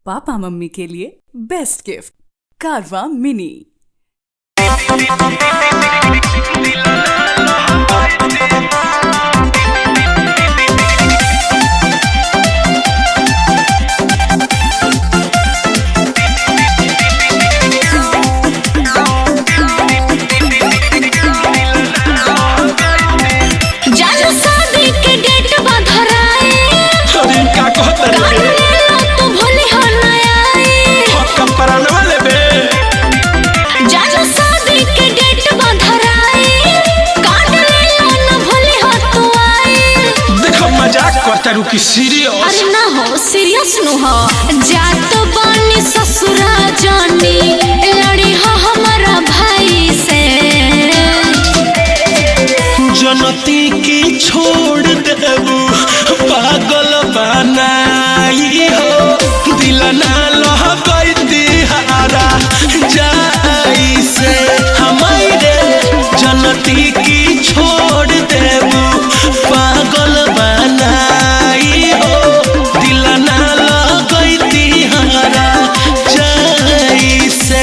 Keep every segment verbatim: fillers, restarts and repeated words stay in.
पापा मम्मी के लिए बेस्ट गिफ्ट कारवा मिनी। की सीरियस अरे ना हो सीरियस नु हो जात बानी ससुरा जानी लड़ी हो हमारा भाई से जनती की छोड़ देबू पागल बनाई हो दिल ना लह गई दिहारा जाई से हमारे जनती की छोड़ देबू पागल बनाई हो दिल ना लह गई दिहारा जाई से।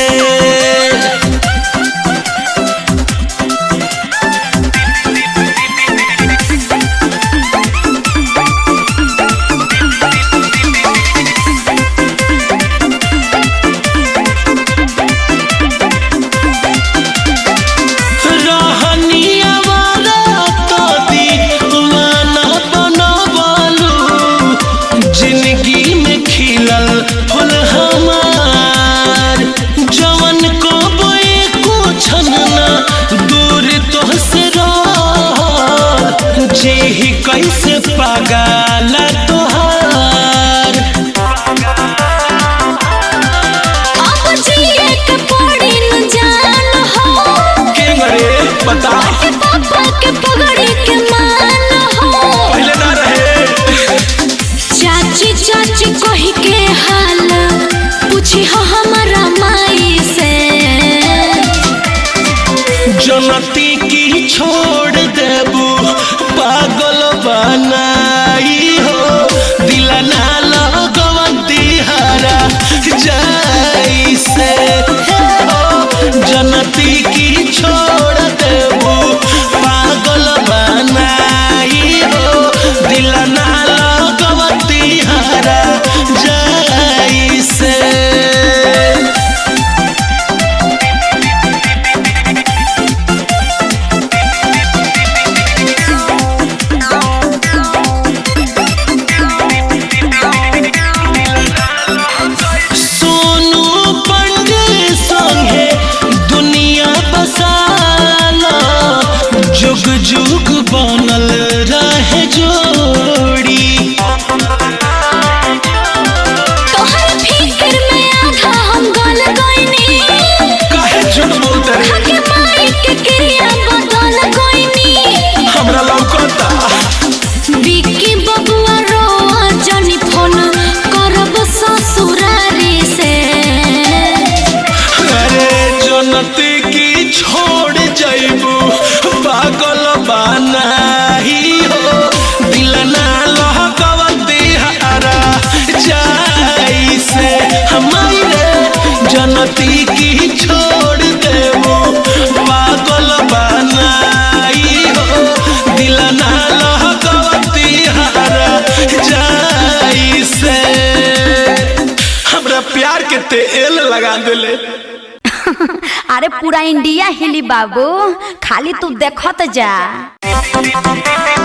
कैसे पागल तोहार अब जिए के पड़ी न जान हो के मरे बता के पापा के पगड़ी के मान हो पहले ना रहे चाची चाची कही के हाल पूछी हो हमारा माई से जनती की छोड़ देबू पागल बनाई हो दिल ना लगवा दिहारा जाई से जनती की छोड़ देबू पागल बनाई हो दिल ना लगवा दिहारा जाई से। जुग जुग बनल रहे जोड़ी तोहर फिक्र में आधा हम गल गइनी काहे झूठ बोलते रे के माई के क्रिया बदल गइनी हमरा लौकता बिक्की बबुआ रोआ जनी फोन करब ससुरारी से अरे जनती की छोड़ जाइबू पागल बनाई हो दिल ना लहकवा दिहारा जाई से हमारे जनती की छोड़ देबू पागल बनाई हो दिल ना लहकवा दिहारा जाई से हमरा प्यार के तेल लगा देले। अरे पूरा इंडिया हिली बाबू, खाली तू देखत जा।